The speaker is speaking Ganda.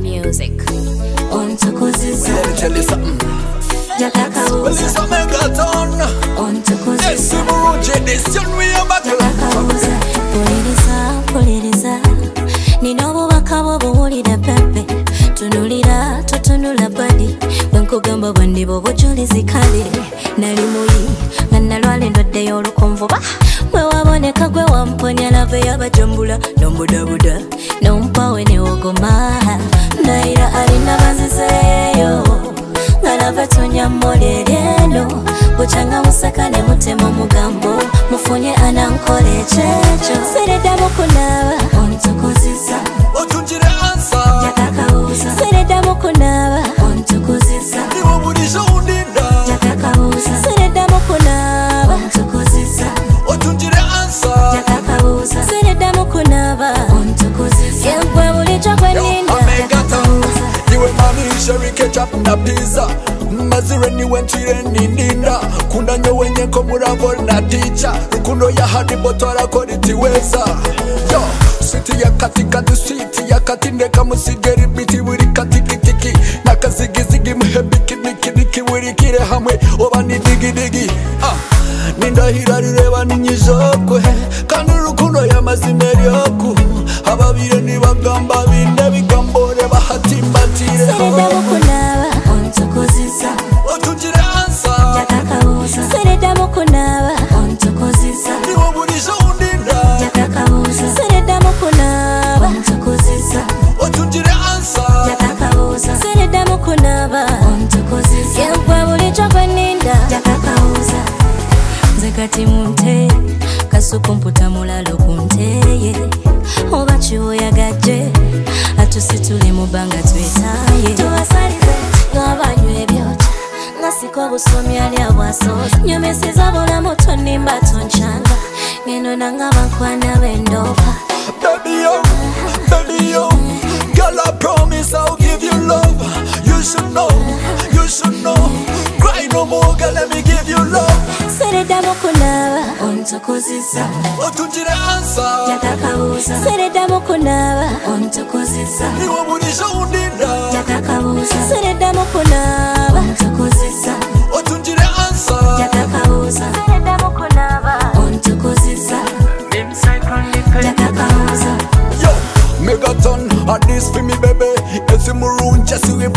music. Ontukuziza. Let me tell you something. Jakakabuza. Well, it's a megaton. Ontukuziza. Yes, Muruje, this young we are back. Jakakabuza. Puliriza, puliriza. Nina obubaka bwo buwulira pepe. Tunulira, totunula badi. Bwenkugamba bwandi bw'obujulizi kale. Nali muyi, nga nalwala endwadde y'olukonvuba. Bwe waboneka gwe wamponya lave y'abajambula. Nombudabuda, nompawe ne wogoma. Naira alina bazizeeyo. Nga lave tunyammolereno. Buchanga musaka ne mutema mugambo. Mufunye anankole ekyejo. Sereda mukunaba. Ontukuziza. Otunjire ansa. Jakakabuza. Sereda mukunaba. Ontukuziza. Niwo bulisho undinda. Jakakabuza. Sereda mukunaba. Ontukuziza. Otunjire ansa. Jakakabuza. Sereda mukunaba. Ontukuziza. Yegwe bulicho gweninda. Jakakabuza. Niwe mami sheri ketchup na pizza. Mazire niwe ntire nindinda. Kunda nyo wenye komuravo na teacher. Rukundo ya hadi botora koriti weza. Yo, city ya katikati city ya katindeka musigeri biti buri katikitiki. Nakazigizigi muhebiki niki buri kire hamwe oba ni digi. Nindahira rireba ninyijokwe. Kandi rukundo ya mazimeryoku. Ababire nibagamba binde bigambore bahatimbatire. Sereda mukunaba. Ontukuziza. Otunjire ansa. Jakakabuza. Sereda mukunaba. Ontukuziza. Niwo bulisho undinda. Jakakabuza. Sereda mukunaba. Ontukuziza. Otunjire ansa. Jakakabuza. Sereda mukunaba. Ontukuziza. Yegwe bulicho gweninda. Jakakabuza. Nze kati munte kasuku mputa mulalo kunteye oba kiwoyagadde atusitule mu bbanga twetaaye tubasalize ng'abanywa ebyokya nga siko obusomi ali abwasoza nyomeseza bulamu tonimba tonkyanga ngeno nanga bankwana b'endoopa Baby yo, girl I promise I'll give you love. You should know. Cry no more, girl, let me give you love. Sereda mukunaba. Ontukuziza. Otunjire ansa. Jakakabuza. Sereda mukunaba. Ontukuziza. Niwo bulisho undinda. Jakakabuza. Sereda mukunaba. Ontukuziza. Otunjire ansa. Jakakabuza. Sereda mukunaba. Ontukuziza. Jakakabuza. Yo, megaton, at this for me baby. Esi murunja siwe